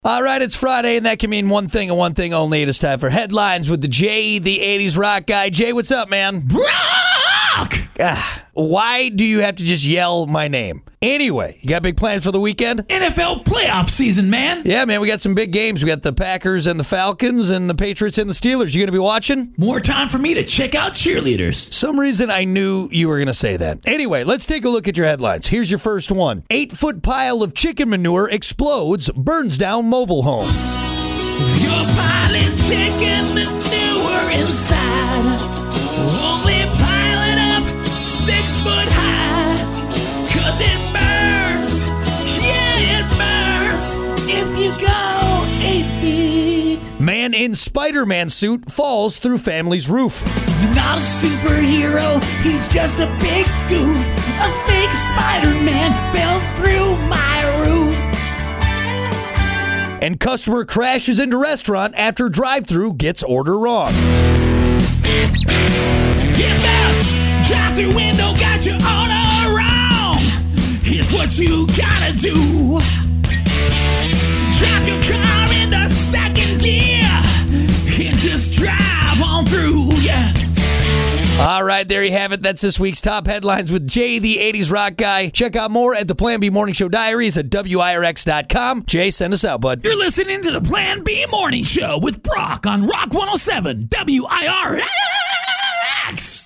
All right, it's Friday, and that can mean one thing and one thing only. It is time for Headlines with the Jay, the 80s rock guy. Jay, what's up, man? Rock! Why do you have to just yell my name? Anyway, you got big plans for the weekend? NFL playoff season, man. Yeah, man, we got some big games. We got the Packers and the Falcons and the Patriots and the Steelers. You going to be watching? More time for me to check out cheerleaders. Some reason I knew you were going to say that. Anyway, let's take a look at your headlines. Here's your first one. 8-foot pile of chicken manure explodes, burns down mobile home. You're piling chicken manure inside. Only pile it up 6 foot high. 'Cause it burns. Yeah, it burns. If you go 8 feet. Man in Spider-Man suit falls through family's roof. He's not a superhero. He's just a big goof. A fake Spider-Man fell through my roof. And customer crashes into restaurant after drive-thru gets order wrong. If the drive-thru window got your order wrong, here's what you gotta do. Drop your car into second gear and just drive on through, yeah. All right, there you have it. That's this week's top headlines with Jay, the 80s rock guy. Check out more at the Plan B Morning Show Diaries at WIRX.com. Jay, send us out, bud. You're listening to the Plan B Morning Show with Brock on Rock 107 WIRX.